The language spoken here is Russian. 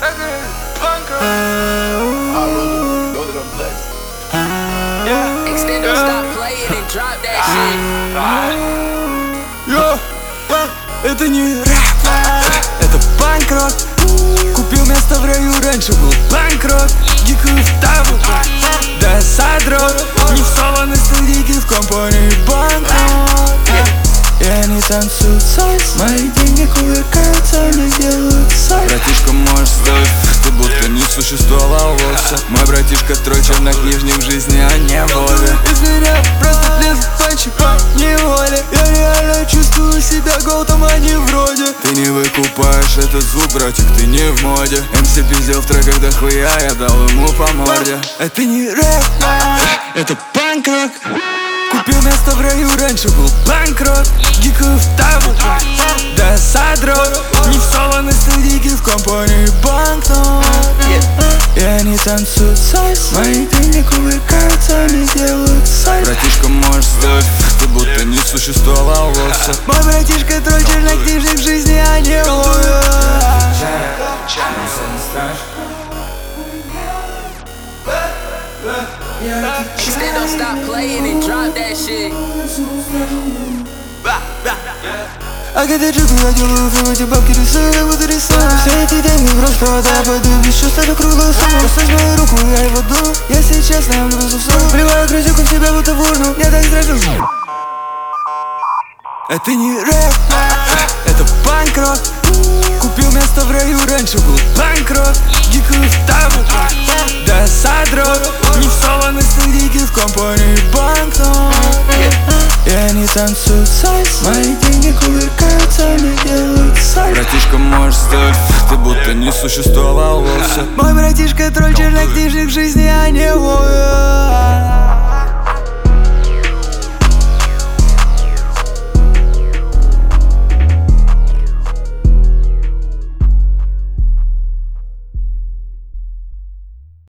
Extendo, stop playing and drop that shit. Это не рэп, это панк-рок. Купил место в раю, раньше был панк-рок. Гикаю в табу, да задрот. Не в соло на студийке, в компании банкрот. И они танцуют сальс, мои деньги кувыркаются, они делают сальс. Братишка, можешь сделать, ты будто не существовало. Мой братишка трой чернокнижник в жизни, а не воле. Из меня просто лезут панчи по неволе. Я реально чувствую себя голдом, а не вроде. Ты не выкупаешь этот звук, братик, ты не в моде. МС пиздел в треках до хуя, я дал ему по морде. Это не рэп, это панк-рок. Купил место в раю, раньше был панк-рок. Гикаю в табу, да задрот. Не в соло на студийке, в компании банкнот. И они танцуют сальс, мои деньги кувыркаются, они делают сальс. Братишка, можешь сделать, ты будто не существовало. Мой братишка трой чернокнижник в жизни, а не ловит. Extendo, stop playing and drop that shit. А когда джипы я делаю, в эти бабки рисую, я буду рисовать. Все эти деньги просто вода, пойду без чувств, это круглую сумму. Поставь мою руку, я его дуну. Если честно, я влюблюсь в сон. Вливаю грязюку в себя, будто в урну. Я так страшно. Это не рэп, это панк-рок. Купил место в раю, раньше был панк-рок. Гикаю в табу, да задрот. Не в соло на студийке, в компании банкнот. И они танцуют сальс, мои деньги кувыркаются, они делают сальс. Братишка, можешь сделать, ты будто не существовало. Мой братишка тролль чернокнижник в жизни, а не ловит.